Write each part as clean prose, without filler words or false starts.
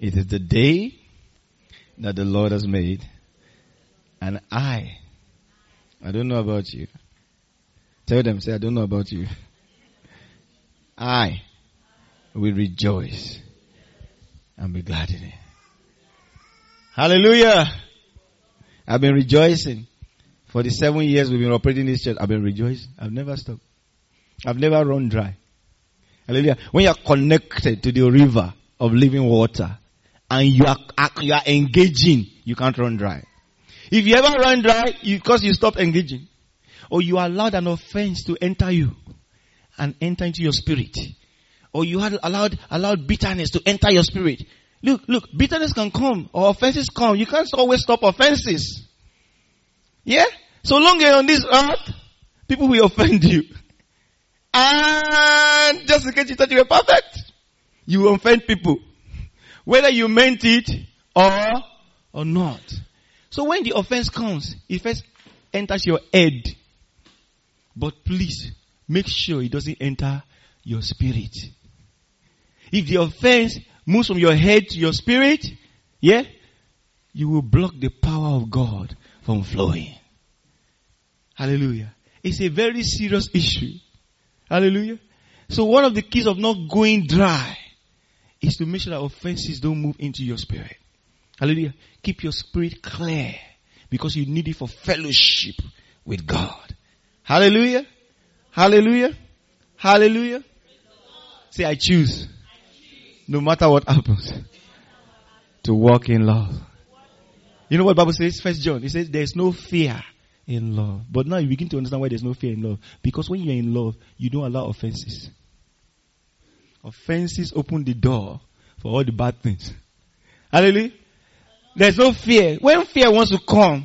It is the day that the Lord has made. And I don't know about you. Tell them, say, I don't know about you. I will rejoice and be glad in it. Hallelujah. I've been rejoicing. For the 7 years we've been operating this church, I've been rejoicing. I've never stopped. I've never run dry. Hallelujah. When you are connected to the river of living water and you are engaging, you can't run dry. If you ever run dry, because you stop engaging, or you allowed an offense to enter you and enter into your spirit, or you had allowed bitterness to enter your spirit. Look, bitterness can come or offenses come. You can't always stop offenses. Yeah? So long you're on this earth, people will offend you. And just in case you thought you were perfect, you will offend people. Whether you meant it or not. So when the offense comes, it first enters your head. But please, make sure it doesn't enter your spirit. If the offense moves from your head to your spirit, yeah, you will block the power of God from flowing. Hallelujah. It's a very serious issue. Hallelujah. So one of the keys of not going dry is to make sure that offenses don't move into your spirit. Hallelujah. Keep your spirit clear because you need it for fellowship with God. Hallelujah. Hallelujah. Hallelujah. Say, I choose, no matter what happens, to walk in love. You know what the Bible says? 1 John. It says there's no fear in love. But now you begin to understand why there's no fear in love. Because when you're in love, you don't allow offenses. Offenses open the door for all the bad things. Hallelujah. There's no fear. When fear wants to come,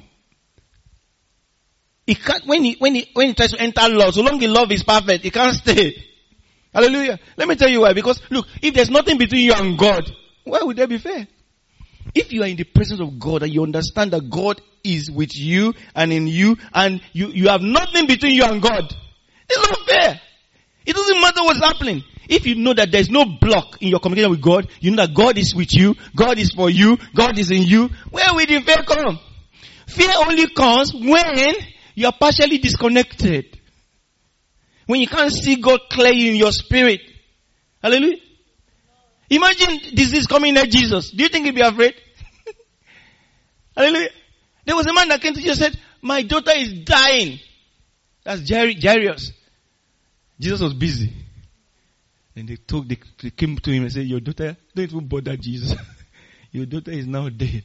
it can't, when it tries to enter love, so long the love is perfect, it can't stay. Hallelujah. Let me tell you why. Because look, if there's nothing between you and God, why would there be fear? If you are in the presence of God and you understand that God is with you and in you and you have nothing between you and God, it's not fair. It doesn't matter what's happening. If you know that there's no block in your communication with God, you know that God is with you, God is for you, God is in you, where will the fear come? Fear only comes when you are partially disconnected. When you can't see God clearly in your spirit. Hallelujah. Imagine disease coming at Jesus. Do you think he'd be afraid? Hallelujah. There was a man that came to Jesus and said, my daughter is dying. That's Jairus. Jesus was busy. And they came to him and said, your daughter, don't even bother Jesus. Your daughter is now dead.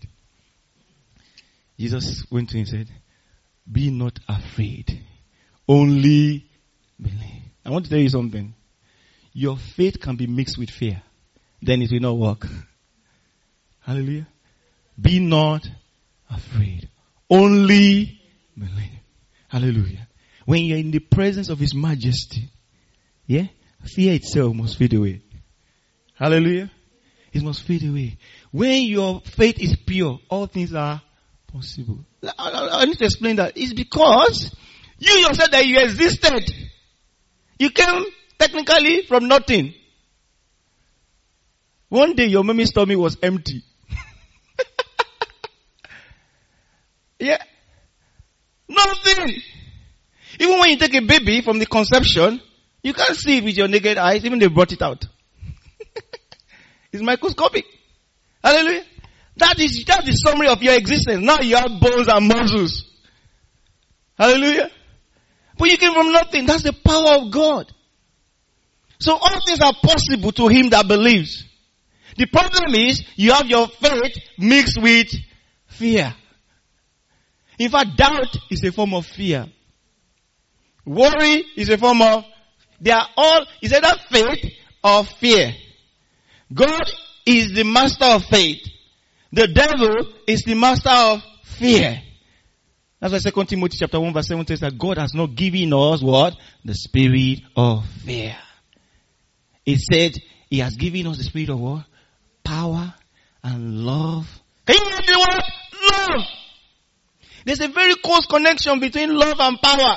Jesus went to him and said, be not afraid. Only believe. I want to tell you something. Your faith can be mixed with fear. Then it will not work. Hallelujah. Be not afraid. Only believe. Hallelujah. When you're in the presence of His majesty, yeah, fear itself must fade away. Hallelujah. It must fade away. When your faith is pure, all things are possible. I need to explain that. It's because you yourself that you existed. You came technically from nothing. One day your mommy's tummy was empty. Yeah. Nothing. Even when you take a baby from the conception, you can't see it with your naked eyes, even they brought it out. It's microscopic. Hallelujah. That's the summary of your existence. Now you have bones and muscles. Hallelujah. But you came from nothing. That's the power of God. So all things are possible to him that believes. The problem is you have your faith mixed with fear. In fact, doubt is a form of fear. Worry is a form of, they are all, is either faith or fear. God is the master of faith. The devil is the master of fear. That's why 2 Timothy chapter 1 verse 7 says that God has not given us what? The spirit of fear. It said He has given us the spirit of what? Power and love. Can you hear the word? Love. There's a very close connection between love and power.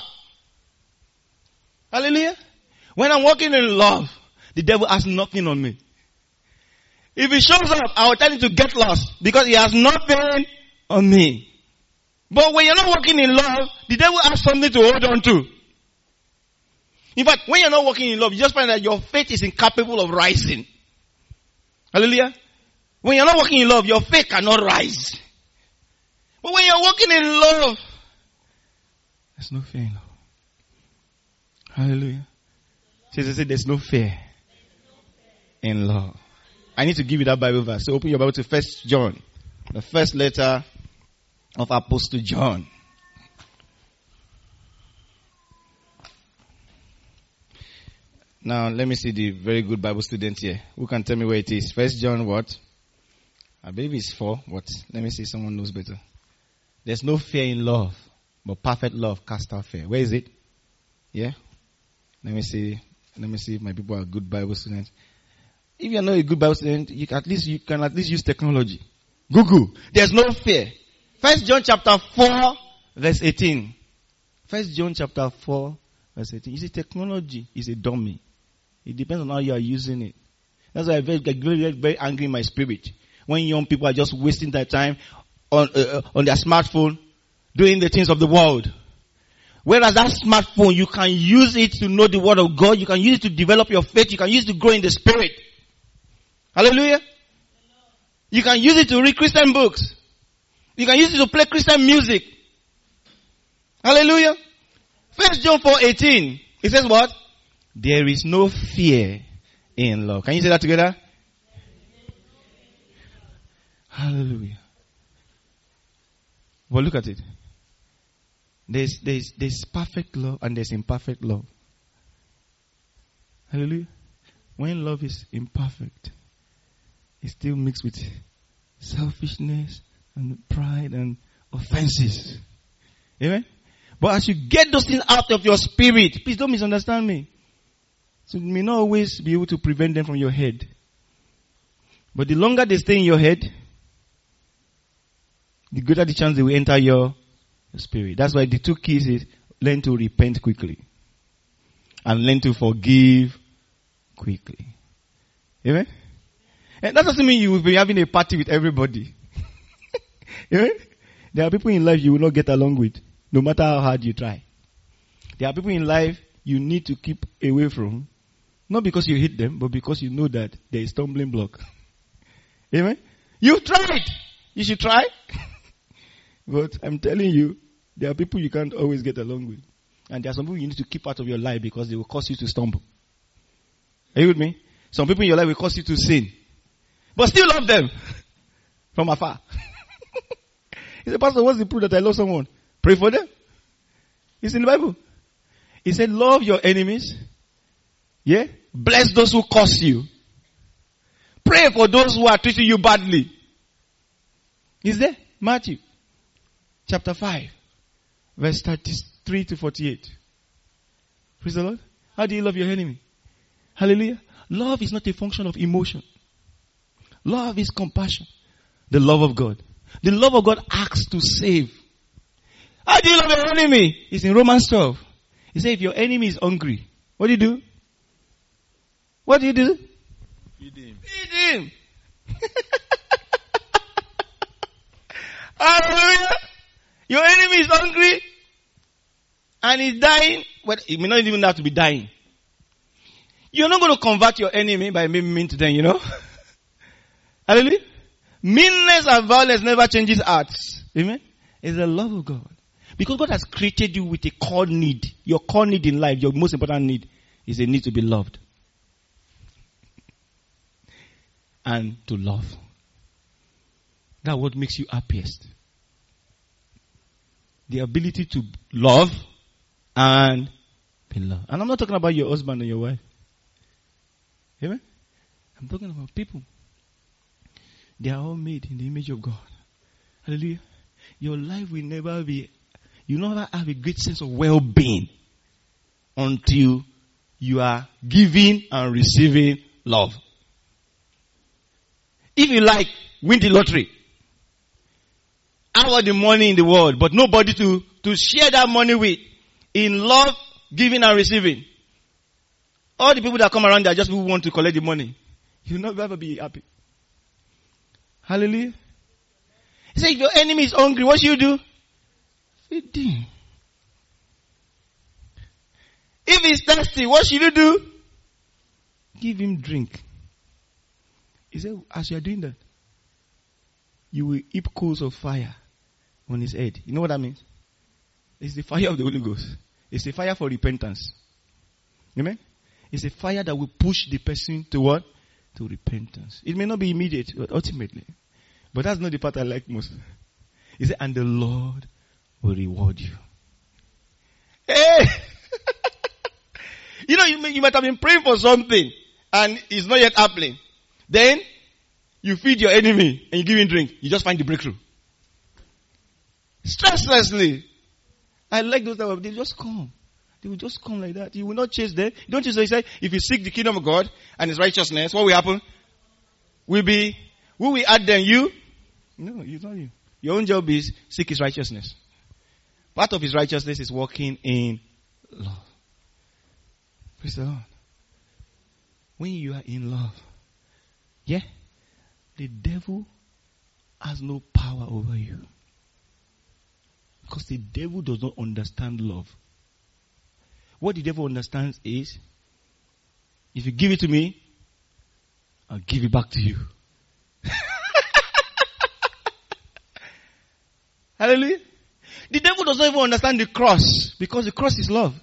Hallelujah. When I'm walking in love, the devil has nothing on me. If he shows up, I will tell him to get lost because he has nothing on me. But when you're not walking in love, the devil has something to hold on to. In fact, when you're not walking in love, you just find that your faith is incapable of rising. Hallelujah. When you're not walking in love, your faith cannot rise. But when you're walking in love, there's no fear in love. Hallelujah. Jesus said there's no fear in love. I need to give you that Bible verse. So open your Bible to 1 John. The first letter of Apostle John. Now, let me see the very good Bible student here. Who can tell me where it is? 1 John what? I believe it's 4. What? Let me see. Someone knows better. There's no fear in love, but perfect love casts out fear. Where is it? Yeah? Let me see if my people are good Bible students. If you're not a good Bible student, you can at least use technology. Google. There's no fear. 1 John chapter 4, verse 18. 1 John chapter 4, verse 18. You see, technology is a dummy. It depends on how you are using it. That's why I get very, very angry in my spirit. When young people are just wasting their time on their smartphone, doing the things of the world. Whereas that smartphone, you can use it to know the word of God. You can use it to develop your faith. You can use it to grow in the spirit. Hallelujah. You can use it to read Christian books. You can use it to play Christian music. Hallelujah. 1 John 4:18. It says what? There is no fear in love. Can you say that together? Hallelujah. Well, look at it. There's perfect love and there's imperfect love. Hallelujah. When love is imperfect, it's still mixed with selfishness and pride and offenses. Amen? But as you get those things out of your spirit, please don't misunderstand me. So you may not always be able to prevent them from your head. But the longer they stay in your head, the greater the chance they will enter your spirit. That's why the 2 keys is learn to repent quickly and learn to forgive quickly. Amen? And that doesn't mean you will be having a party with everybody. Amen? There are people in life you will not get along with, no matter how hard you try. There are people in life you need to keep away from, not because you hate them, but because you know that there is stumbling block. Amen? You've tried. You should try. But I'm telling you, there are people you can't always get along with. And there are some people you need to keep out of your life because they will cause you to stumble. Are you with me? Some people in your life will cause you to sin. But still love them. From afar. He said, Pastor, what's the proof that I love someone? Pray for them. It's in the Bible. He said, love your enemies. Yeah? Bless those who curse you. Pray for those who are treating you badly. Is there? Matthew. Chapter 5. Verse 33 to 48. Praise the Lord. How do you love your enemy? Hallelujah. Love is not a function of emotion. Love is compassion. The love of God. The love of God acts to save. How do you love your enemy? It's in Romans 12. He said if your enemy is hungry, what do you do? What do you do? Feed him. Feed him. Hallelujah. Your enemy is hungry and he's dying. Well, he may not even have to be dying. You're not going to convert your enemy by being mean to them, you know. Hallelujah. Meanness and violence never changes hearts. Amen. It's the love of God. Because God has created you with a core need. Your core need in life, your most important need, is a need to be loved. And to love. That's what makes you happiest. The ability to love and be loved. And I'm not talking about your husband and your wife. Amen? I'm talking about people. They are all made in the image of God. Hallelujah. Your life will never be, you never have a great sense of well-being until you are giving and receiving love. If you like, win the lottery. Have all the money in the world, but nobody to share that money with. In love, giving and receiving. All the people that come around there are just people who want to collect the money. You'll never ever be happy. Hallelujah. He said, if your enemy is hungry, what should you do? Feed him. If he's thirsty, what should you do? Give him drink. He said, as you are doing that, you will heap coals of fire on his head. You know what that means? It's the fire of the Holy Ghost. It's a fire for repentance. Amen? It's a fire that will push the person to what? To repentance. It may not be immediate, but ultimately. But that's not the part I like most. He said, and the Lord will reward you. Hey! You know, you might have been praying for something and it's not yet happening. Then you feed your enemy and you give him drink. You just find the breakthrough. Stresslessly. I like those that they just come. They will just come like that. You will not chase them. Don't chase them. He said, if you seek the kingdom of God and his righteousness, what will happen? Who will add them? You? No, it's not you. Your own job is seek his righteousness. Part of his righteousness is walking in love. Praise the Lord. When you are in love, yeah, the devil has no power over you. Because the devil does not understand love. What the devil understands is, if you give it to me, I'll give it back to you. Hallelujah. The devil does not even understand the cross, because the cross is love.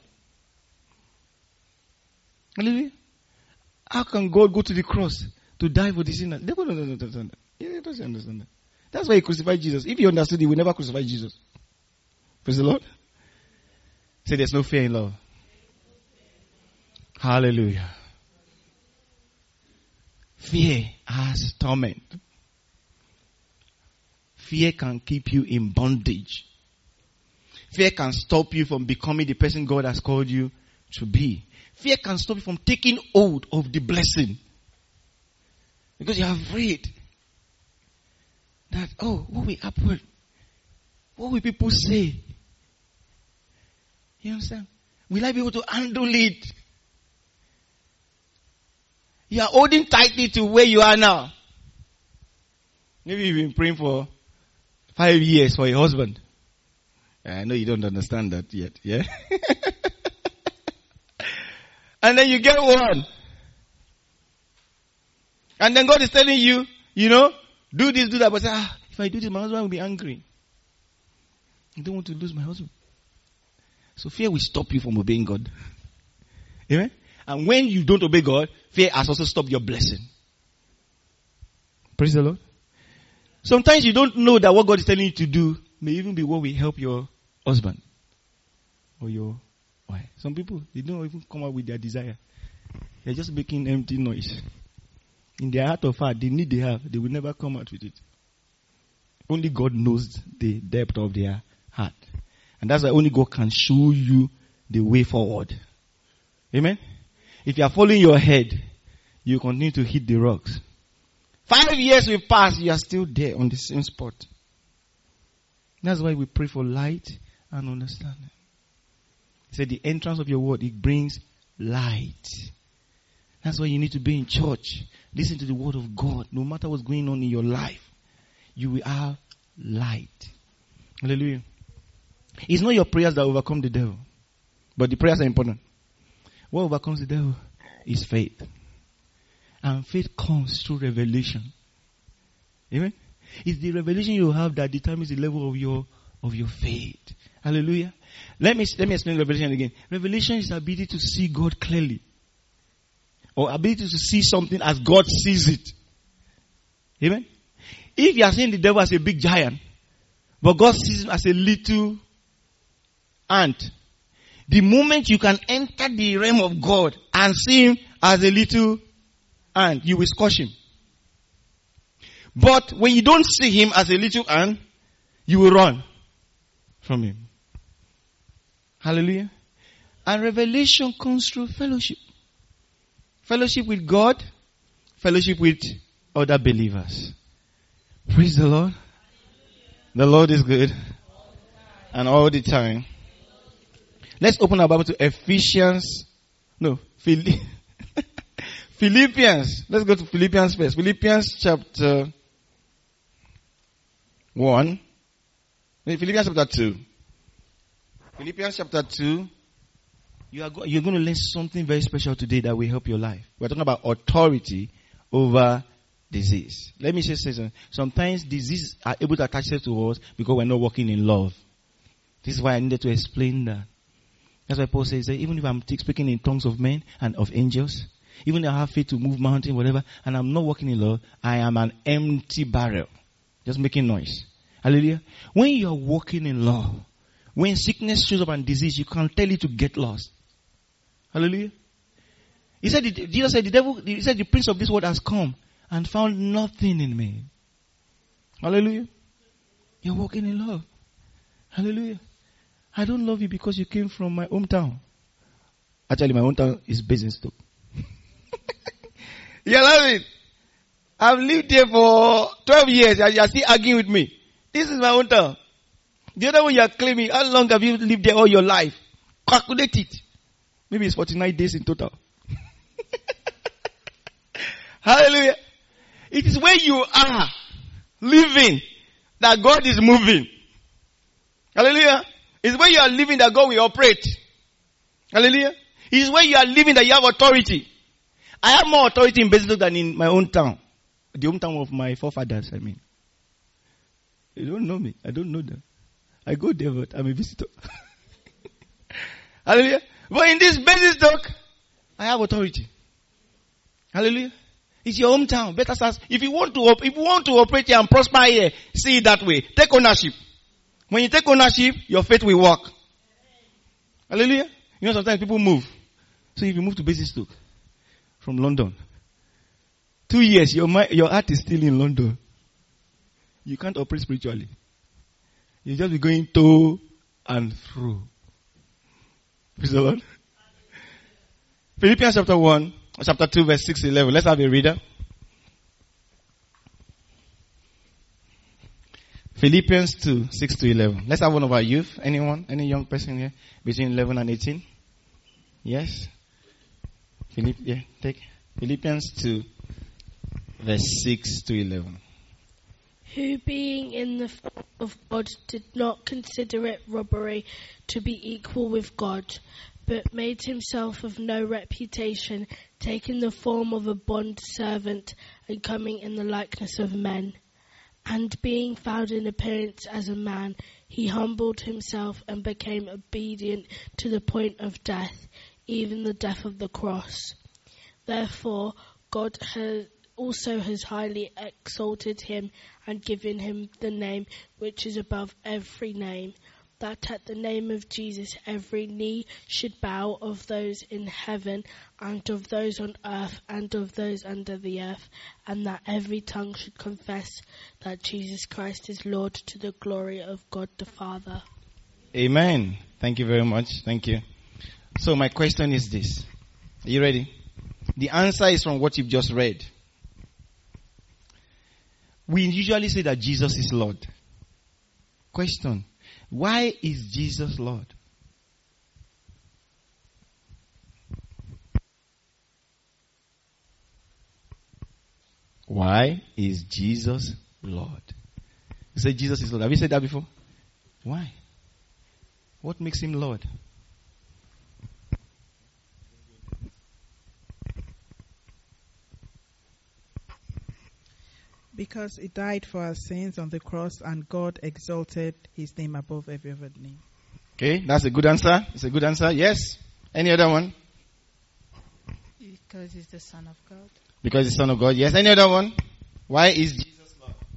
Hallelujah. How can God go to the cross to die for the sinner? The devil doesn't understand that. He doesn't understand that. That's why he crucified Jesus. If he understood, he would never crucify Jesus. Praise the Lord. Say, there's no fear in love. Hallelujah. Fear has torment. Fear can keep you in bondage. Fear can stop you from becoming the person God has called you to be. Fear can stop you from taking hold of the blessing. Because you are afraid that, what will happen? What will people say? You understand? Will I be able to handle it? You are holding tightly to where you are now. Maybe you've been praying for 5 years for a husband. I know you don't understand that yet, yeah? And then you get one. And then God is telling you, do this, do that. But say, if I do this, my husband will be angry. I don't want to lose my husband. So fear will stop you from obeying God. Amen? And when you don't obey God, fear has also stopped your blessing. Praise the Lord. Sometimes you don't know that what God is telling you to do may even be what will help your husband or your wife. Some people, they don't even come out with their desire. They're just making empty noise. In their heart of heart, the need they have, they will never come out with it. Only God knows the depth of their heart. And that's why only God can show you the way forward. Amen? If you are following your head, you continue to hit the rocks. 5 years will pass, you are still there on the same spot. That's why we pray for light and understanding. He said the entrance of your word, it brings light. That's why you need to be in church. Listen to the word of God. No matter what's going on in your life, you will have light. Hallelujah. It's not your prayers that overcome the devil, but the prayers are important. What overcomes the devil is faith. And faith comes through revelation. Amen? It's the revelation you have that determines the level of your faith. Hallelujah. Let me explain revelation again. Revelation is the ability to see God clearly. Or ability to see something as God sees it. Amen? If you are seeing the devil as a big giant, but God sees him as a little ant, the moment you can enter the realm of God and see him as a little ant, you will squash him. But when you don't see him as a little ant, you will run from him. Hallelujah. And revelation comes through fellowship. Fellowship with God, fellowship with other believers. Praise the Lord. The Lord is good. And all the time. Let's open our Bible to Philippians. Let's go to Philippians first. Philippians chapter 1. Philippians chapter 2. Philippians chapter 2. You're going to learn something very special today that will help your life. We're talking about authority over disease. Let me just say something. Sometimes diseases are able to attach itself to us because we're not walking in love. This is why I needed to explain that. That's why Paul says that even if I'm speaking in tongues of men and of angels, even if I have faith to move mountain, whatever, and I'm not walking in love, I am an empty barrel. Just making noise. Hallelujah. When you're walking in love, when sickness shows up and disease, you can't tell it to get lost. Hallelujah. Jesus said the prince of this world has come and found nothing in me. Hallelujah. You're walking in love. Hallelujah. I don't love you because you came from my hometown. Actually, my hometown is Basingstoke. You love it? I've lived here for 12 years. You're still arguing with me. This is my hometown. The other one you are claiming, how long have you lived there all your life? Calculate it. Maybe it's 49 days in total. Hallelujah. It is where you are living that God is moving. Hallelujah. It's where you are living that God will operate. Hallelujah. It is where you are living that you have authority. I have more authority in Basingstoke than in my own town. The hometown of my forefathers, I mean. You don't know me. I don't know them. I go there, but I'm a visitor. Hallelujah. But in this Basingstoke, I have authority. Hallelujah. It's your hometown. Better start. If you want to operate here and prosper here, see it that way. Take ownership. When you take ownership, your faith will work. Hallelujah. You know, sometimes people move. So if you move to Basingstoke from London, 2 years, your heart is still in London. You can't operate spiritually. You just be going to and fro. Praise the Lord. Philippians chapter 2, verse 6 to 11. Let's have a reader. Philippians 2, 6 to 11. Let's have one of our youth. Anyone? Any young person here? Between 11 and 18? Yes? Take Philippians 2, verse 6 to 11. Who being in the form of God did not consider it robbery to be equal with God, but made himself of no reputation, taking the form of a bond servant and coming in the likeness of men. And being found in appearance as a man, he humbled himself and became obedient to the point of death, even the death of the cross. Therefore, God has highly exalted him and given him the name which is above every name, that at the name of Jesus every knee should bow, of those in heaven and of those on earth and of those under the earth, and that every tongue should confess that Jesus Christ is Lord, to the glory of God the Father. Amen. Thank you very much. Thank you. So my question is this. Are you ready? The answer is from what you've just read. We usually say that Jesus is Lord. Question. Why is Jesus Lord? Why is Jesus Lord? You say Jesus is Lord. Have you said that before? Why? What makes him Lord? Because he died for our sins on the cross, and God exalted his name above every other name. Okay, that's a good answer. It's a good answer. Yes. Any other one? Because he's the Son of God. Because he's the Son of God. Yes. Any other one? Why is Jesus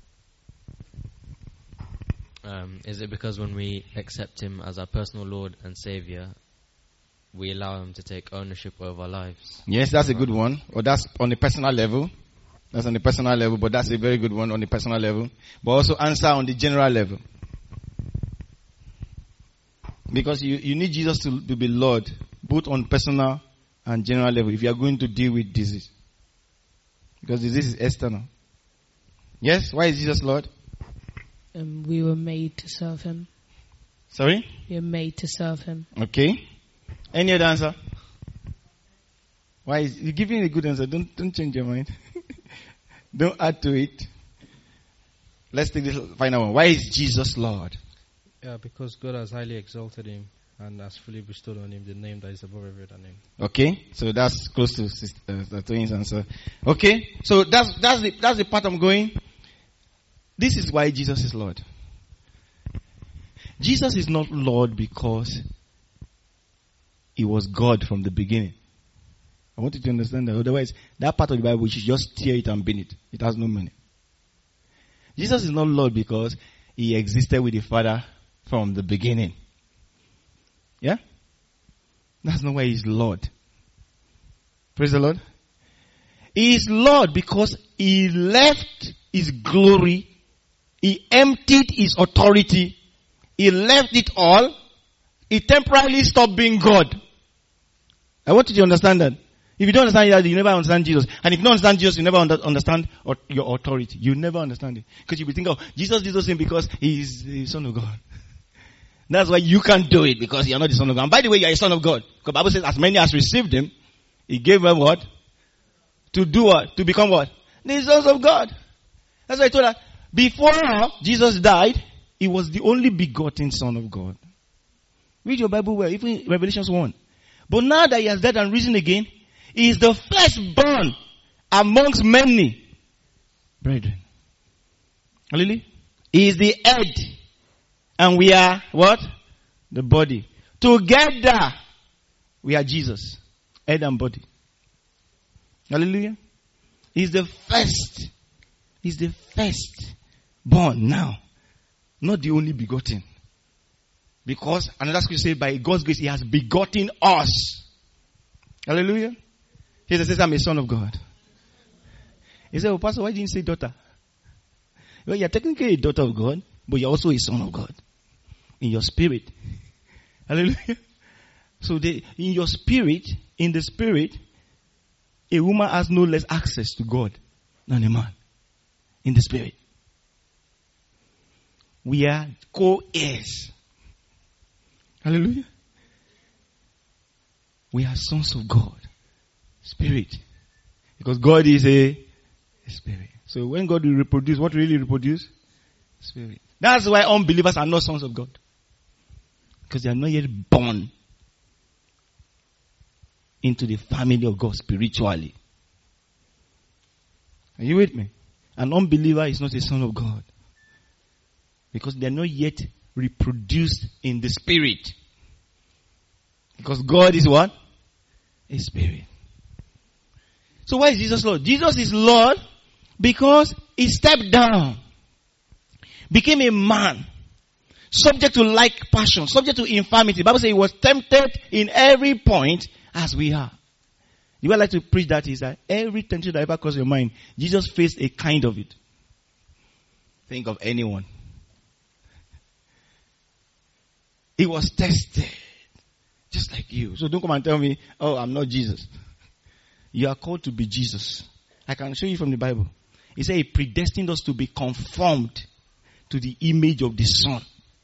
Lord? Is it because when we accept him as our personal Lord and Savior, we allow him to take ownership over our lives? Yes, that's a good one. Or that's on a personal level. That's on the personal level, but that's a very good one on the personal level. But also answer on the general level. Because you need Jesus to be Lord, both on personal and general level, if you are going to deal with disease. Because disease is external. Yes? Why is Jesus Lord? We were made to serve him. Sorry? We were made to serve him. Okay. Any other answer? Why is you're giving a good answer? Don't change your mind. Don't add to it. Let's take this final one. Why is Jesus Lord? Yeah, because God has highly exalted him and has fully bestowed on him the name that is above every other name. Okay, so that's close to the twins answer. Okay, so that's the part I'm going. This is why Jesus is Lord. Jesus is not Lord because he was God from the beginning. I want you to understand that. Otherwise, that part of the Bible, we should just tear it and bin it. It has no meaning. Jesus is not Lord because he existed with the Father from the beginning. Yeah? That's not why he's Lord. Praise the Lord. He is Lord because he left his glory. He emptied his authority. He left it all. He temporarily stopped being God. I want you to understand that. If you don't understand that, you never understand Jesus. And if you don't understand Jesus, you never understand your authority. You never understand it. Because you will think, oh, Jesus did those things because he is the Son of God. That's why you can't do it, because you're not the Son of God. And by the way, you're a Son of God. Because the Bible says, as many as received him, he gave them what? To do what? To become what? The sons of God. That's why I told her, before Jesus died, he was the only begotten Son of God. Read your Bible well, even Revelation 1. But now that he has died and risen again, he is the firstborn amongst many brethren. Hallelujah. He is the head. And we are what? The body. Together, we are Jesus. Head and body. Hallelujah. He's the first. He's the firstborn now. Not the only begotten. Because another scripture says, by God's grace, he has begotten us. Hallelujah. He says, I'm a son of God. He said, oh, Pastor, why didn't you say daughter? Well, you're technically a daughter of God, but you're also a son of God. In your spirit. Hallelujah. So in your spirit, in the spirit, a woman has no less access to God than a man. In the spirit. We are co-heirs. Hallelujah. We are sons of God. Spirit. Because God is a spirit. So when God will reproduce, what really reproduce? Spirit. That's why unbelievers are not sons of God. Because they are not yet born into the family of God spiritually. Are you with me? An unbeliever is not a son of God. Because they are not yet reproduced in the spirit. Because God is what? A spirit. So why is Jesus Lord? Jesus is Lord because he stepped down. Became a man. Subject to like passion. Subject to infirmity. The Bible says he was tempted in every point as we are. The way I like to preach that is that every temptation that ever crossed your mind, Jesus faced a kind of it. Think of anyone. He was tested. Just like you. So don't come and tell me, oh, I'm not Jesus. You are called to be Jesus. I can show you from the Bible. He said he predestined us to be conformed to the image of the Son.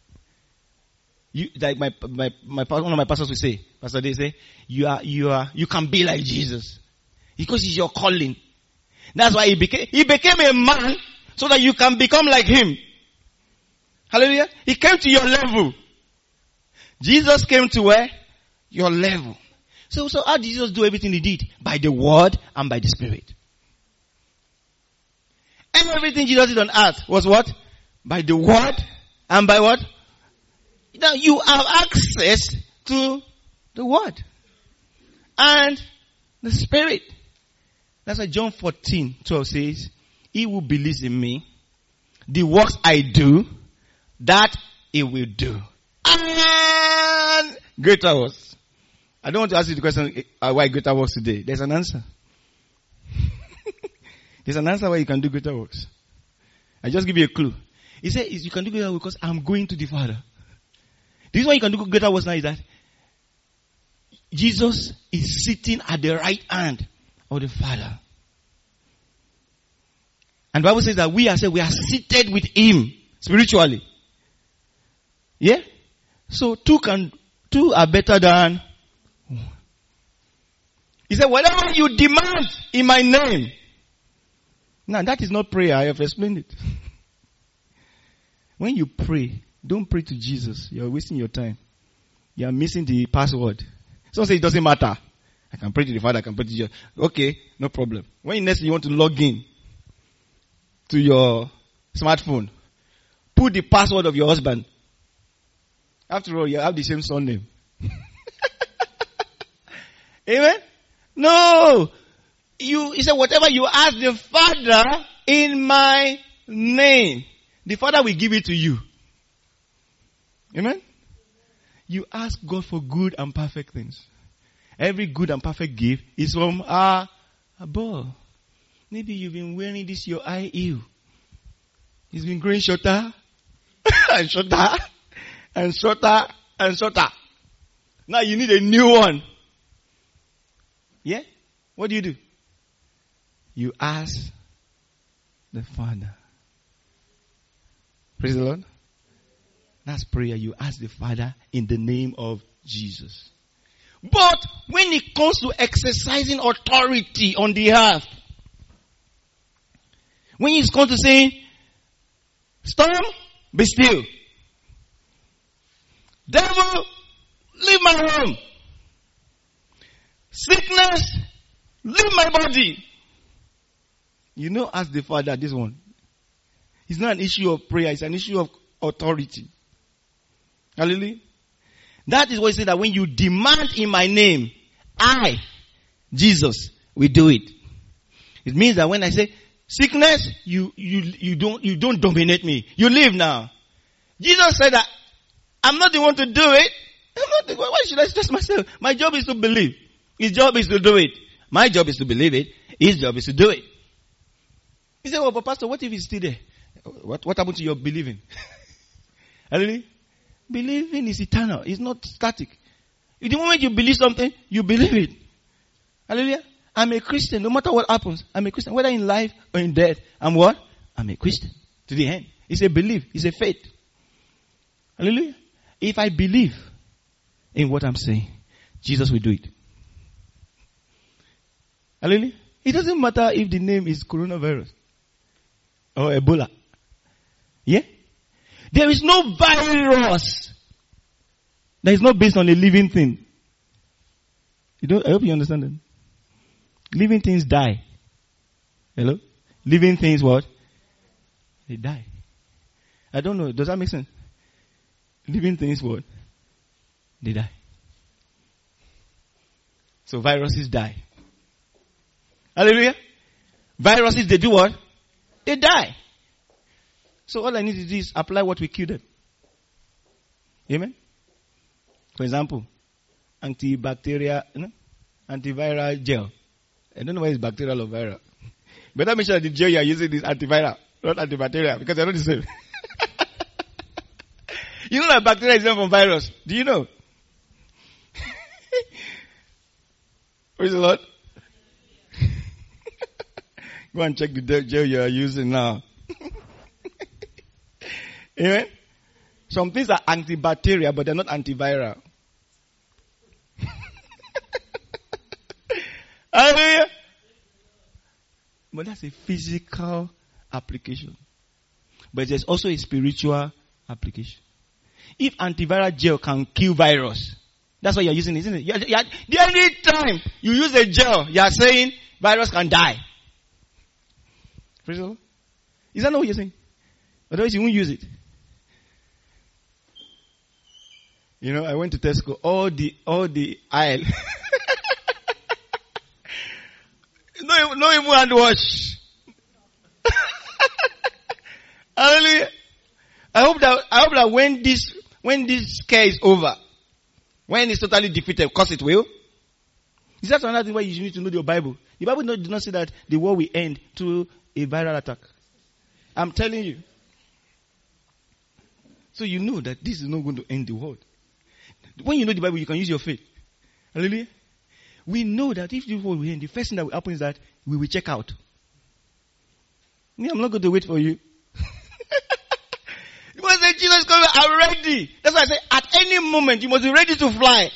Like one of my pastors will say, Pastor, they say, you can be like Jesus. Because it's your calling. That's why he became a man so that you can become like him. Hallelujah. He came to your level. Jesus came to where? Your level. So how did Jesus do everything he did? By the word and by the spirit. And everything Jesus did on earth was what? By the word and by what? Now you have access to the word and the spirit. That's why John 14:12 says, he who believes in me, the works I do, that he will do. And greater works. I don't want to ask you the question, why greater works today. There's an answer. There's an answer why you can do greater works. I just give you a clue. He said, you can do greater works because I'm going to the Father. The reason why you can do greater works now is that Jesus is sitting at the right hand of the Father. And the Bible says that we are seated with him spiritually. Yeah? So two are better than one. He said, whatever you demand in my name. Now that is not prayer, I have explained it. When you pray, don't pray to Jesus. You're wasting your time. You are missing the password. Someone says it doesn't matter. I can pray to the Father, I can pray to Jesus. Okay, no problem. When next you want to log in to your smartphone, put the password of your husband. After all, you have the same surname. Amen? No! He said, whatever you ask the Father in my name, the Father will give it to you. Amen? You ask God for good and perfect things. Every good and perfect gift is from above. Maybe you've been wearing this your eye heel. It's been growing shorter and shorter and shorter and shorter. Now you need a new one. Yeah? What do? You ask the Father. Praise the Lord. That's prayer. You ask the Father in the name of Jesus. But when it comes to exercising authority on the earth, when it's come to saying, storm, be still. Devil, leave my home. Sickness, leave my body. You know, ask the Father this one. It's not an issue of prayer, it's an issue of authority. Hallelujah. That is what he said, that when you demand in my name, I, Jesus, will do it. It means that when I say sickness, you don't dominate me. You leave now. Jesus said that I'm not the one to do it. Why should I stress myself? My job is to believe. His job is to do it. My job is to believe it. His job is to do it. He said, well, but Pastor, what if he's still there? What happened to your believing? Hallelujah. Believing is eternal. It's not static. The moment you believe something, you believe it. Hallelujah. I'm a Christian. No matter what happens, I'm a Christian. Whether in life or in death, I'm what? I'm a Christian. To the end. It's a belief. It's a faith. Hallelujah. If I believe in what I'm saying, Jesus will do it. Hallelujah. It doesn't matter if the name is coronavirus or Ebola. Yeah? There is no virus that is not based on a living thing. I hope you understand that. Living things die. Hello? Living things what? They die. I don't know. Does that make sense? Living things what? They die. So viruses die. Hallelujah. Viruses, they do what? They die. So all I need to do is apply what we kill them. Amen? For example, antiviral gel. I don't know whether it's bacterial or viral. Better make sure that the gel you are using is antiviral, not antibacterial, because they're not the same. You know that bacteria is not from virus. Do you know? Praise the Lord. Go and check the gel you are using now. Amen? Some things are antibacterial, but they're not antiviral. Hallelujah. But that's a physical application. But there's also a spiritual application. If antiviral gel can kill virus, that's what you're using, isn't it? The only time you use a gel, you are saying virus can die. Praise the Lord. Is that not what you're saying? Otherwise you won't use it. You know, I went to Tesco, all the aisle. no even hand wash. Hallelujah. I hope that when this scare is over, when it's totally defeated, of course it will. Is that another thing why you need to know your Bible? The Bible does not say that the war will end through a viral attack. I'm telling you. So you know that this is not going to end the world. When you know the Bible, you can use your faith. Hallelujah. We know that if the world will end, the first thing that will happen is that we will check out. I'm not going to wait for you. You must say, Jesus is coming, I'm ready. That's why I say, at any moment, you must be ready to fly.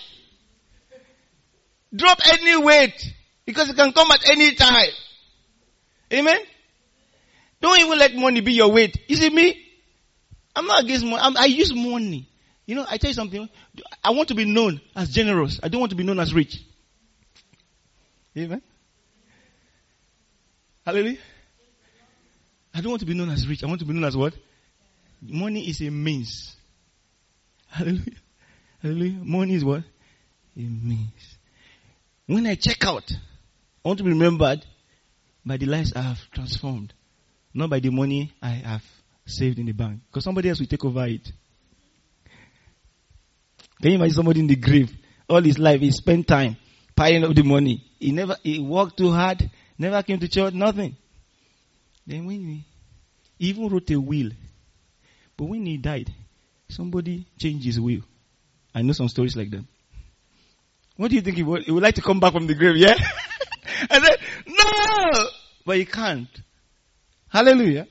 Drop any weight, because it can come at any time. Amen? Don't even let money be your weight. You see me? I'm not against money. I use money. You know, I tell you something. I want to be known as generous. I don't want to be known as rich. Amen. Hallelujah. I don't want to be known as rich. I want to be known as what? Money is a means. Hallelujah. Hallelujah. Money is what? A means. When I check out, I want to be remembered by the lives I have transformed. Not by the money I have saved in the bank. Because somebody else will take over it. Can you imagine somebody in the grave? All his life he spent time piling up the money. He worked too hard. Never came to church. Nothing. Then when he even wrote a will. But when he died, somebody changed his will. I know some stories like that. What do you think he would? He would like to come back from the grave, yeah? I said, no! But he can't. Hallelujah.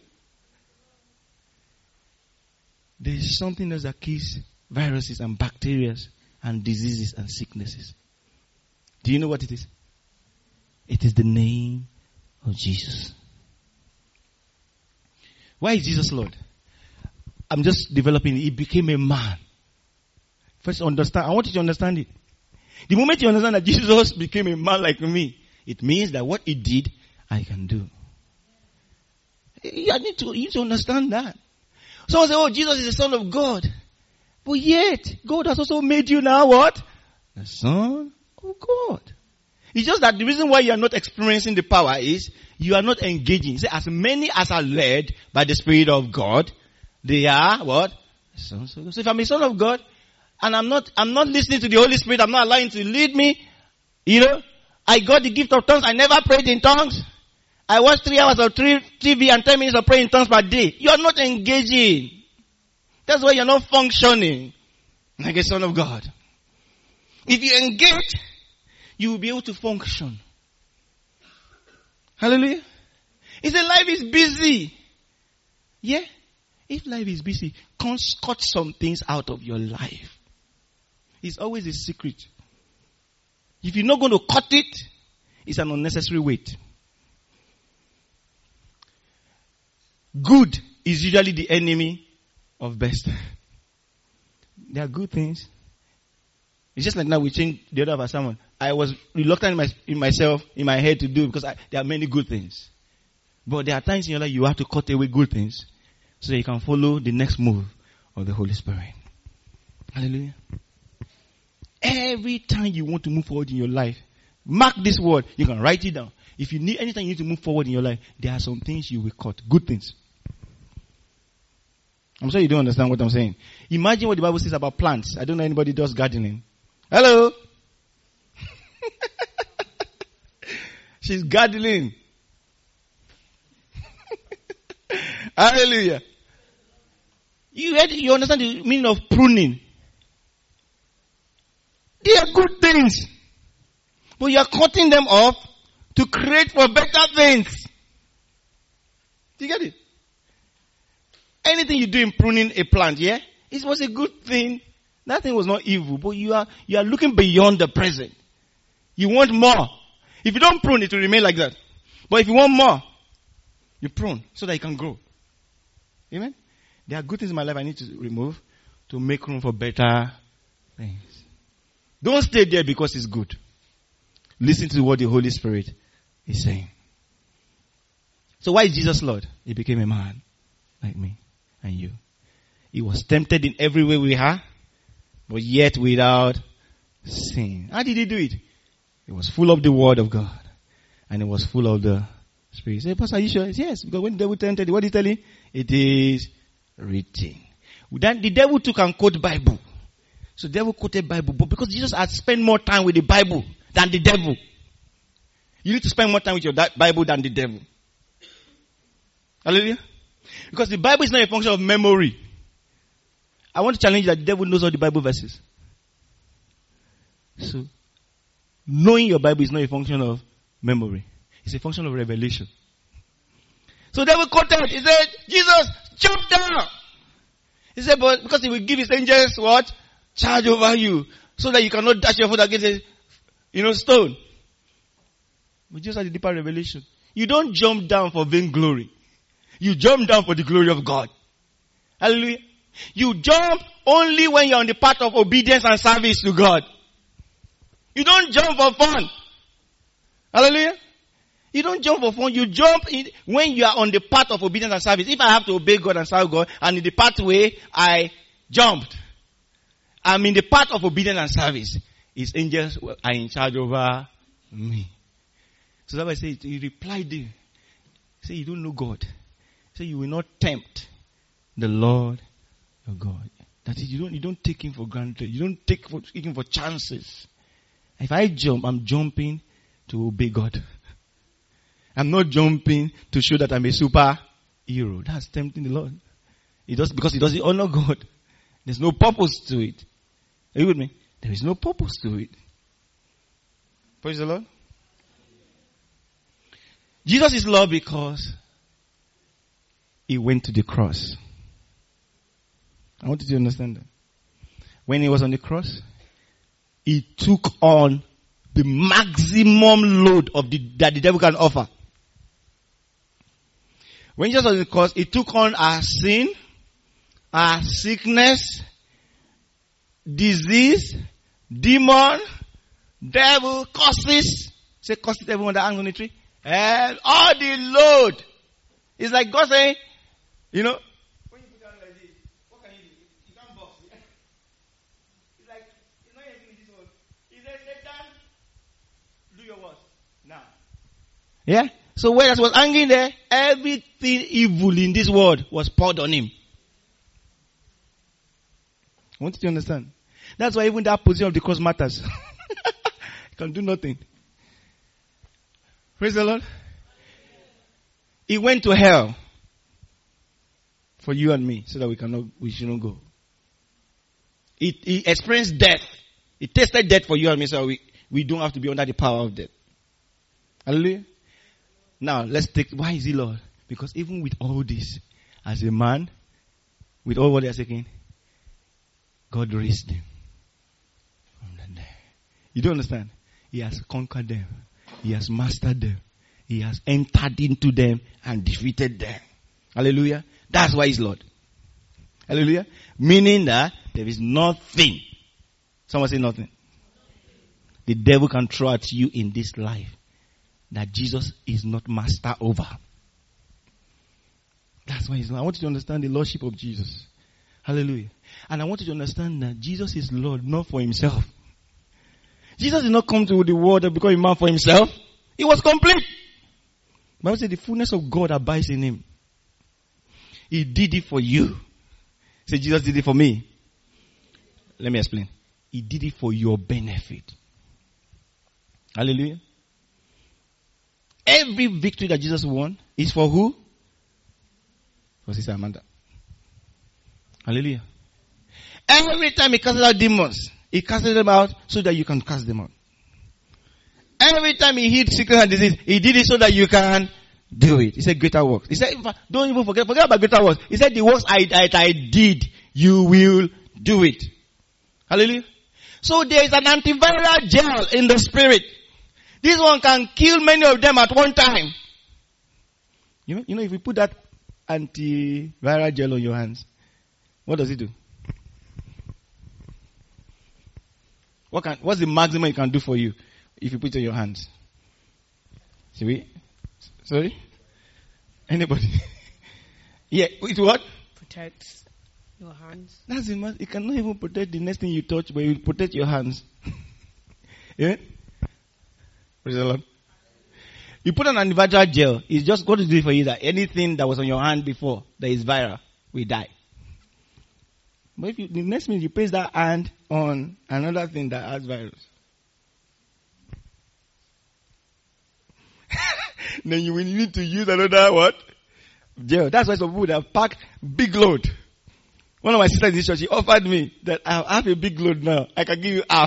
There is something else that kills viruses and bacteria and diseases and sicknesses. Do you know what it is? It is the name of Jesus. Why is Jesus Lord? I'm just developing it. He became a man. First understand. I want you to understand it. The moment you understand that Jesus became a man like me, it means that what he did, I can do. You need to understand that. Someone say, oh, Jesus is the Son of God. But yet, God has also made you now what? The Son of God. It's just that the reason why you are not experiencing the power is you are not engaging. Say, as many as are led by the Spirit of God, they are what? Sons of God. So if I'm a son of God, and I'm not listening to the Holy Spirit, I'm not allowing to lead me, you know, I got the gift of tongues, I never prayed in tongues. I watched 3 hours of TV and 10 minutes of praying in tongues per day. You are not engaging. That's why you're not functioning like a son of God. If you engage, you will be able to function. Hallelujah. He said life is busy. Yeah. If life is busy, cut some things out of your life. It's always a secret. If you're not going to cut it, it's an unnecessary weight. Good is usually the enemy of best. There are good things. It's just like now we changed the order of our sermon. I was reluctant in my head to do it because there are many good things. But there are times in your life you have to cut away good things so that you can follow the next move of the Holy Spirit. Hallelujah. Every time you want to move forward in your life, mark this word. You can write it down. If you need anything you need to move forward in your life, there are some things you will cut. Good things. I'm sure you don't understand what I'm saying. Imagine what the Bible says about plants. I don't know anybody does gardening. Hello? She's gardening. Hallelujah. You understand the meaning of pruning. They are good things. But you are cutting them off to create for better things. Do you get it? Anything you do in pruning a plant, yeah? It was a good thing. That thing was not evil, but you are looking beyond the present. You want more. If you don't prune, it will remain like that. But if you want more, you prune so that it can grow. Amen? There are good things in my life I need to remove to make room for better things. Don't stay there because it's good. Listen to what the Holy Spirit is saying. So why is Jesus Lord? He became a man like me and you. He was tempted in every way we are, but yet without sin. How did he do it? He was full of the word of God. And he was full of the Spirit. Say, Pastor, are you sure? Yes, because when the devil tempted, what did he tell him? It is written. Then the devil took and quote Bible. So the devil quoted Bible. But because Jesus had spent more time with the Bible than the devil. You need to spend more time with your Bible than the devil. Hallelujah. Because the Bible is not a function of memory. I want to challenge you that the devil knows all the Bible verses. So, knowing your Bible is not a function of memory. It's a function of revelation. So the devil quoted. He said, Jesus, jump down. He said, but because he will give his angels what? Charge over you. So that you cannot dash your foot against a stone. But Jesus had a deeper revelation. You don't jump down for vainglory. You jump down for the glory of God. Hallelujah. You jump only when you're on the path of obedience and service to God. You don't jump for fun. Hallelujah. You don't jump for fun. You jump when you are on the path of obedience and service. If I have to obey God and serve God, and in the pathway I jumped, I'm in the path of obedience and service. His angels are in charge over me. So that's why I say, he replied to him. Say, you don't know God. Say, you will not tempt the Lord your God. That is, you don't take him for granted. You don't take him for chances. If I jump, I'm jumping to obey God. I'm not jumping to show that I'm a superhero. That's tempting the Lord. Because it doesn't honor God. There's no purpose to it. Are you with me? There is no purpose to it. Praise the Lord. Jesus is Lord because he went to the cross. I want you to understand that. When he was on the cross, he took on the maximum load that the devil can offer. When Jesus was on the cross, he took on our sin, our sickness, disease, demon, devil, curses. Say curses, everyone that hangs on the tree. And all the load. It's like God saying, when you put down like this, what can you do? You can't box. It's like, it's not anything in this world. He says, Satan, do your worst. Now. Yeah? So whereas was hanging there, everything evil in this world was poured on him. I want you to understand. That's why even that position of the cross matters. You can do nothing. Praise the Lord. He went to hell for you and me so that we shouldn't go. He experienced death. He tasted death for you and me so we don't have to be under the power of death. Hallelujah. Now, why is he Lord? Because even with all this, as a man, with all what they are saying, God raised him from the dead. You don't understand? He has conquered them. He has mastered them. He has entered into them and defeated them. Hallelujah. That's why he's Lord. Hallelujah. Meaning that there is nothing. Someone say nothing. The devil can throw at you in this life that Jesus is not master over. That's why he's Lord. I want you to understand the lordship of Jesus. Hallelujah. And I want you to understand that Jesus is Lord not for himself. Jesus did not come to the world and become a man for himself. He was complete. The Bible says the fullness of God abides in him. He did it for you. Say, Jesus did it for me. Let me explain. He did it for your benefit. Hallelujah. Every victory that Jesus won is for who? For Sister Amanda. Hallelujah. Every time he casted out demons, he casted them out so that you can cast them out. Every time he healed sickness and disease, he did it so that you can do it. He said greater works. He said, don't even forget about greater works. He said the works I did, you will do it. Hallelujah. So there is an antiviral gel in the spirit. This one can kill many of them at one time. You know, if you put that antiviral gel on your hands, what does it do? What's the maximum it can do for you if you put it on your hands? See we? Sorry? Anybody? Yeah, it what? Protects your hands. That's the most. It cannot even protect the next thing you touch, but it will protect your hands. Yeah? Praise the Lord. You put an antiviral gel, it's just going to do it for you that anything that was on your hand before that is viral will die. But if the next minute you place that hand on another thing that has virus, then you will need to use another what? Gel. That's why some people that pack big load. One of my sisters in this church, she offered me that I have a big load now. I can give you half.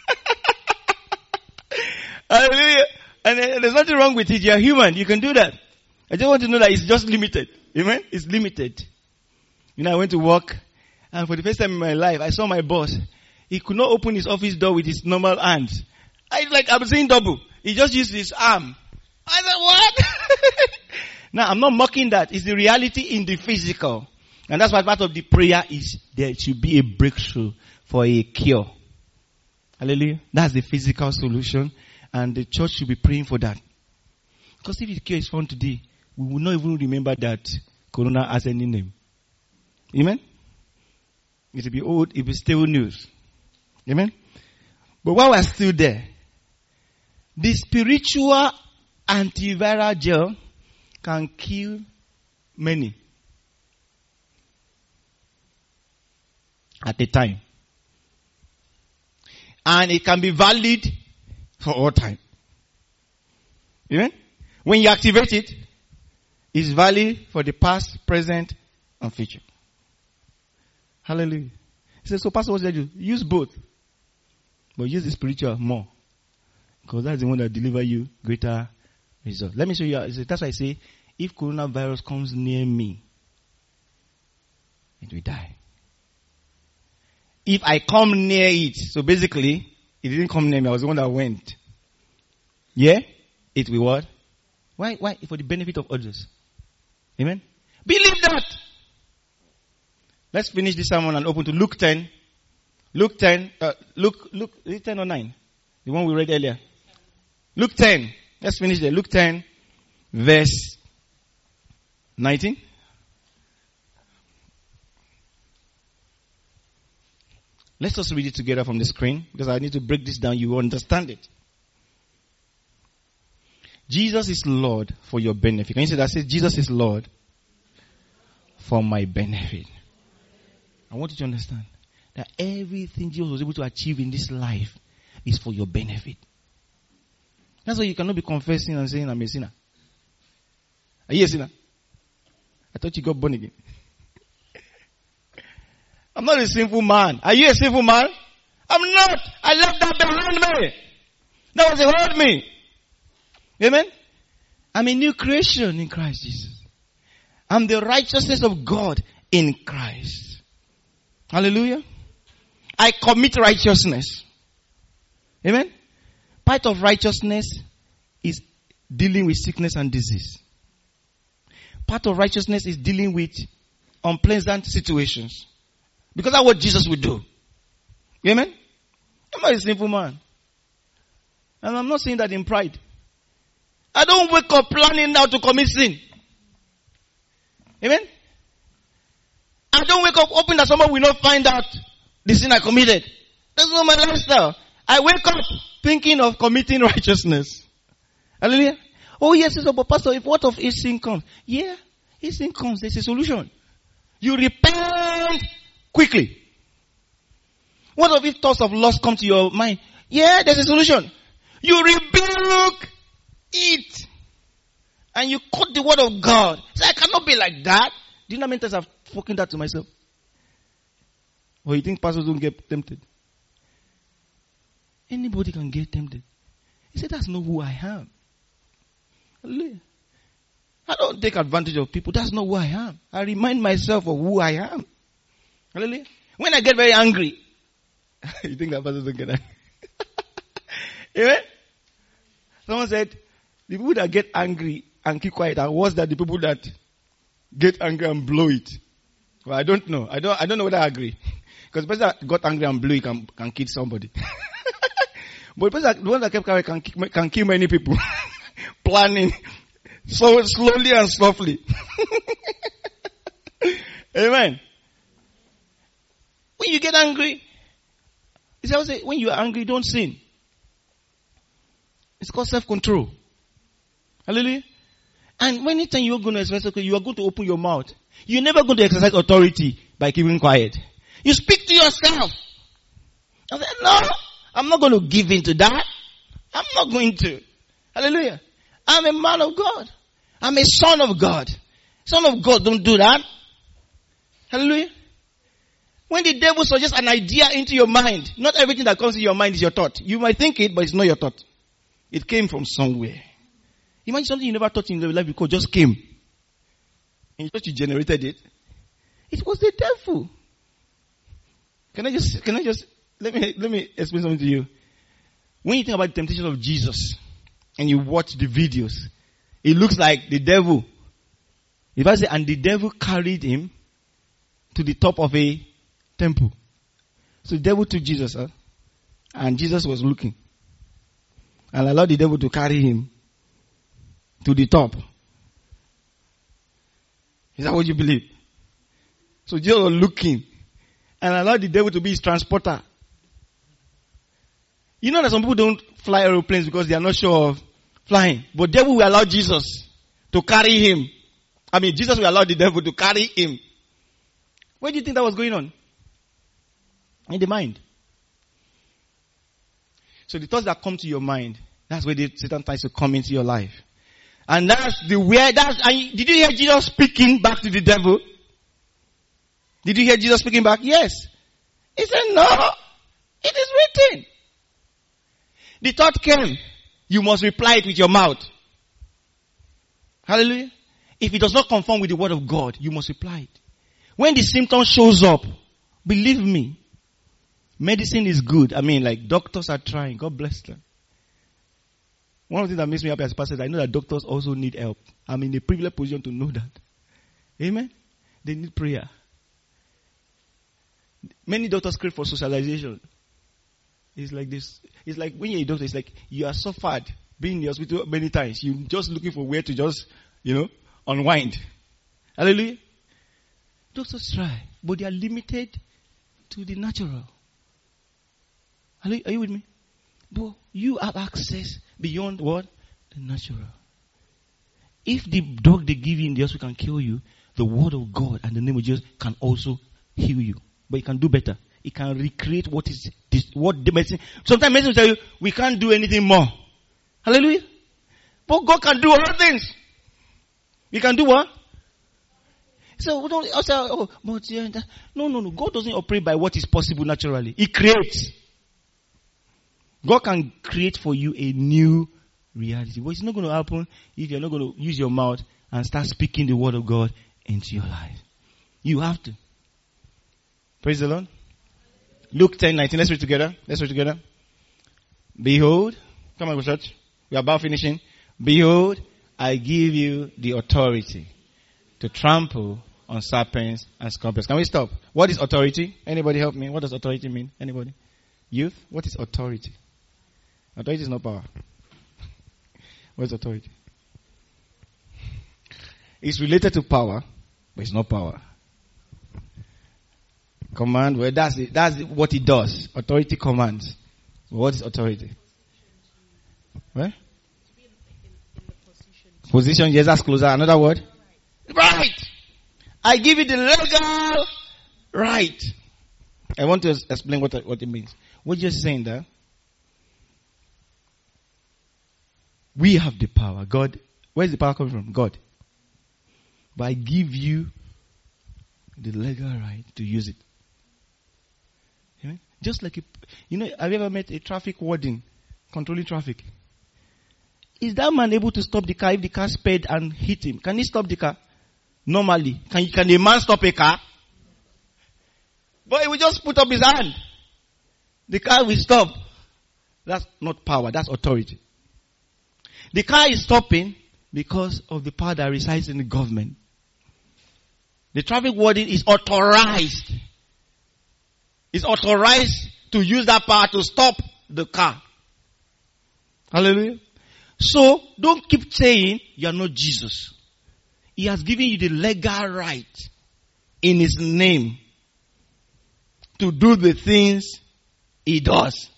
Hallelujah. And there's nothing wrong with it. You're human. You can do that. I just want to know that it's just limited. Amen? It's limited. I went to work, and for the first time in my life, I saw my boss. He could not open his office door with his normal hands. I'm saying double. He just used his arm. I said, what? Now, I'm not mocking that. It's the reality in the physical. And that's why part of the prayer is there should be a breakthrough for a cure. Hallelujah. That's the physical solution. And the church should be praying for that. Because if the cure is found today, we will not even remember that corona has any name. Amen? It will be old, it will be stale news. Amen? But while we're still there, the spiritual antiviral gel can kill many at a time. And it can be valid for all time. Amen? When you activate it, it's valid for the past, present, and future. Hallelujah. He says, so Pastor, what should I do? Use both. But use the spiritual more. Because that's the one that delivers you greater results. Let me show you. That's why I say, if coronavirus comes near me, it will die. If I come near it, so basically, it didn't come near me, I was the one that went. Yeah? It will what? Why? For the benefit of others. Amen? Believe that. Let's finish this sermon and open to Luke 10. Luke 10, Luke, is it 10 or 9? The one we read earlier. Luke 10. Let's finish there. Luke 10, verse 19. Let's just read it together from the screen, because I need to break this down. You will understand it. Jesus is Lord for your benefit. Can you say that? Say, Jesus is Lord for my benefit. I want you to understand that everything Jesus was able to achieve in this life is for your benefit. That's why you cannot be confessing and saying, I'm a sinner. Are you a sinner? I thought you got born again. I'm not a sinful man. Are you a sinful man? I'm not. I left that behind me. That was a hurt me. Amen? I'm a new creation in Christ Jesus. I'm the righteousness of God in Christ. Hallelujah. I commit righteousness. Amen? Part of righteousness is dealing with sickness and disease. Part of righteousness is dealing with unpleasant situations. Because that's what Jesus would do. Amen? I'm not a sinful man. And I'm not saying that in pride. I don't wake up planning now to commit sin. Amen? I don't wake up hoping that someone will not find out the sin I committed. That's not my lifestyle. I wake up thinking of committing righteousness. Hallelujah. Oh yes, but Pastor, what if sin comes? Yeah, if sin comes, there's a solution. You repent quickly. What if thoughts of loss come to your mind? Yeah, there's a solution. You rebuke it. And you quote the word of God. Say, I cannot be like that. Do you know how many times I've spoken that to myself? Or you think pastors don't get tempted? Anybody can get tempted. He said, that's not who I am. Hallelujah. I don't take advantage of people. That's not who I am. I remind myself of who I am. Hallelujah. When I get very angry, you think that person don't get angry? Amen? Someone said, the people that get angry and keep quiet are worse than the people that get angry and blow it. Well, I don't know. I don't know whether I agree. Because the person that got angry and blew it can kill somebody. But the one that kept quiet can kill many people. Planning. So slowly and softly. Amen. When you get angry, when you are angry, don't sin. It's called self-control. Hallelujah. And anytime you're going to express, you are going to open your mouth. You're never going to exercise authority by keeping quiet. You speak to yourself. I said, no, I'm not going to give in to that. I'm not going to. Hallelujah. I'm a man of God. I'm a son of God. Son of God don't do that. Hallelujah. When the devil suggests an idea into your mind, not everything that comes in your mind is your thought. You might think it, but it's not your thought. It came from somewhere. Imagine something you never thought in your life before just came. And you generated it. It was the devil. Can I just let me explain something to you. When you think about the temptation of Jesus and you watch the videos, it looks like the devil. If I say, and the devil carried him, to the top of a temple. So the devil took Jesus, and Jesus was looking. And allowed the devil to carry him to the top. Is that what you believe? So Jesus was looking and allowed the devil to be his transporter. You know that some people don't fly aeroplanes because they are not sure of flying. But devil will allow Jesus to carry him. I mean, Jesus will allow the devil to carry him. Where do you think that was going on? In the mind. So the thoughts that come to your mind, that's where Satan tries to come into your life. And that's the where, did you hear Jesus speaking back to the devil? Did you hear Jesus speaking back? Yes. He said, no, it is written. The thought came, you must reply it with your mouth. Hallelujah. If it does not conform with the word of God, you must reply it. When the symptom shows up, believe me, medicine is good. I mean, like doctors are trying. God bless them. One of the things that makes me happy as a pastor is I know that doctors also need help. I'm in a privileged position to know that. Amen? They need prayer. Many doctors crave for socialization. It's like this. It's like when you're a doctor, it's like you are suffered being in the hospital many times. You're just looking for where to just, unwind. Hallelujah? Doctors try, but they are limited to the natural. Are you with me? But you have access beyond what? The natural. If the drug they give you in the hospital can kill you, the word of God and the name of Jesus can also heal you. But it can do better. It can recreate what the medicine. Sometimes medicine will tell you, we can't do anything more. Hallelujah. But God can do all things. We can do what? So we don't say, no. God doesn't operate by what is possible naturally. He creates. God can create for you a new reality. But it's not going to happen if you're not going to use your mouth and start speaking the word of God into your life. You have to. Praise the Lord. Luke 10:19. Let's read together. Behold, come on, church. We are about finishing. Behold, I give you the authority to trample on serpents and scorpions. Can we stop? What is authority? Anybody help me? What does authority mean? Anybody? Youth? What is authority? Authority is not power. What is authority? It's related to power, but it's not power. Command, well, that's it. That's what it does. Authority commands. What is authority? Where? Position, yes, that's closer. Another word? Right. I give you the legal right. I want to explain what it means. We're just saying that we have the power. God, where's the power coming from? God. But I give you the legal right to use it. Amen? Just like, have you ever met a traffic warden controlling traffic? Is that man able to stop the car if the car sped and hit him? Can he stop the car? Normally. Can a man stop a car? But he will just put up his hand. The car will stop. That's not power, that's authority. The car is stopping because of the power that resides in the government. The traffic warden is authorized. Is authorized to use that power to stop the car. Hallelujah. So, don't keep saying you are not Jesus. He has given you the legal right in His name to do the things He does.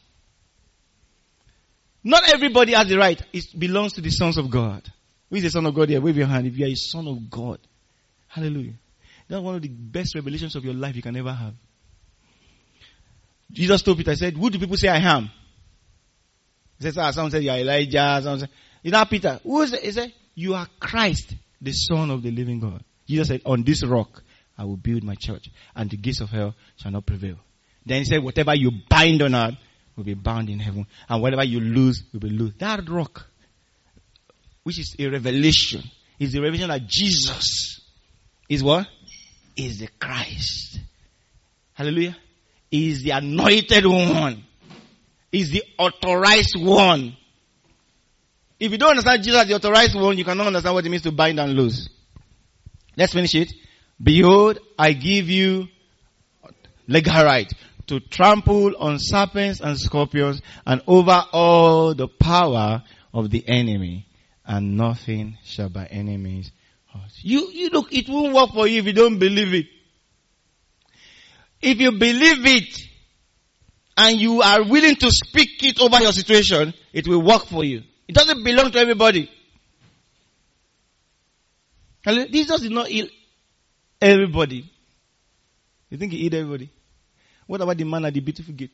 Not everybody has the right. It belongs to the sons of God. Who is the son of God here? Wave your hand if you are a son of God. Hallelujah. That's one of the best revelations of your life you can ever have. Jesus told Peter, he said, who do people say I am? He said, someone said you are Elijah. Someone said, you know Peter, who is it? He said, you are Christ, the Son of the living God. Jesus said, on this rock I will build my church, and the gates of hell shall not prevail. Then he said, whatever you bind on earth will be bound in heaven, and whatever you lose will be loosed. That rock, which is a revelation, is the revelation that Jesus is what? Is the Christ. Hallelujah. Is the anointed one. Is the authorized one. If you don't understand Jesus as the authorized one, you cannot understand what it means to bind and loose. Let's finish it. Behold, I give you legal right to trample on serpents and scorpions and over all the power of the enemy, and nothing shall by any means hurt you. You look, it won't work for you if you don't believe it. If you believe it and you are willing to speak it over your situation, it will work for you. It doesn't belong to everybody. Jesus did not heal everybody. You think he healed everybody? What about the man at the beautiful gate?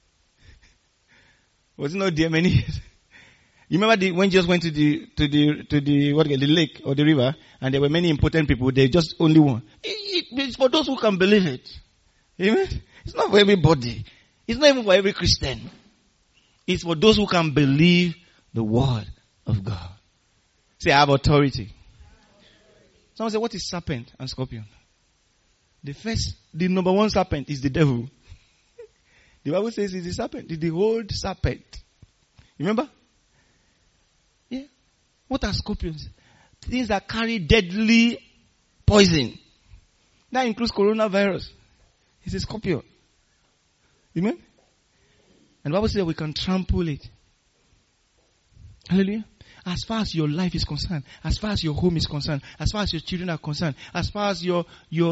Was he not there many years? You remember when Jesus went to the lake or the river, and there were many important people, there just only one. It's for those who can believe it. Amen? It's not for everybody. It's not even for every Christian. It's for those who can believe the word of God. Say, I have authority. Someone say, what is serpent and scorpion? The number one serpent is the devil. The Bible says it's the serpent. It's the old serpent. Remember? Yeah. What are scorpions? Things that carry deadly poison. That includes coronavirus. It's a scorpion. Amen? And the Bible says we can trample it. Hallelujah. As far as your life is concerned, as far as your home is concerned, as far as your children are concerned, as far as your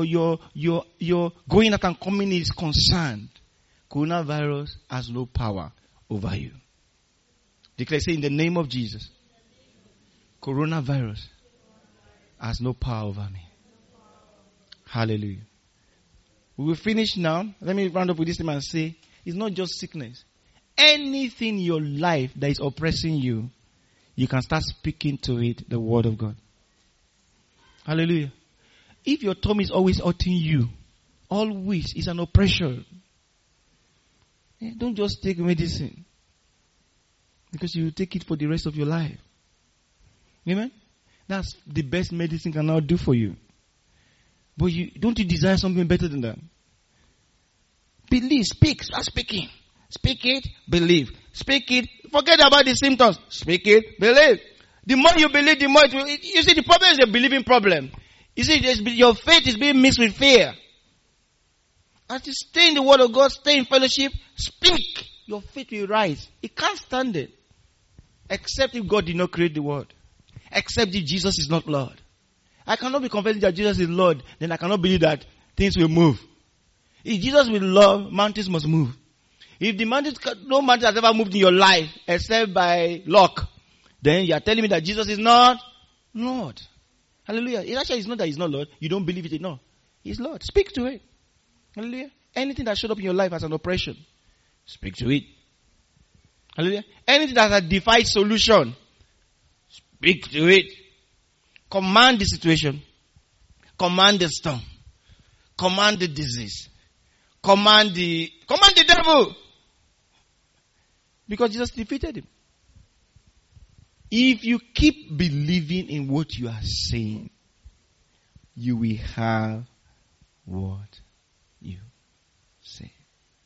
going out and coming is concerned, coronavirus has no power over you. Declare, say, in the name of Jesus, coronavirus has no power over me. Hallelujah. We will finish now. Let me round up with this thing and say, it's not just sickness. Anything in your life that is oppressing you, you can start speaking to it, the word of God. Hallelujah. If your tummy is always hurting you, always, it's an oppression. Don't just take medicine, because you will take it for the rest of your life. Amen? That's the best medicine can now do for you. But don't you desire something better than that? Believe, speak, start speaking. Speak it, believe. Speak it, forget about the symptoms. Speak it, believe. The more you believe, the more it will. You see, the problem is a believing problem. You see, your faith is being mixed with fear. As you stay in the word of God, stay in fellowship, speak, your faith will rise. It can't stand it. Except if God did not create the world. Except if Jesus is not Lord. I cannot be confessing that Jesus is Lord, then I cannot believe that things will move. If Jesus will love, mountains must move. If the mountains, no mountain has ever moved in your life except by luck, then you are telling me that Jesus is not Lord. Hallelujah. It actually is not that he's not Lord. You don't believe it. No. He's Lord. Speak to it. Hallelujah. Anything that showed up in your life as an oppression, speak to it. Hallelujah. Anything that has a defied solution, speak to it. Command the situation. Command the storm. Command the disease. Command the devil. Because Jesus defeated him. If you keep believing in what you are saying, you will have what you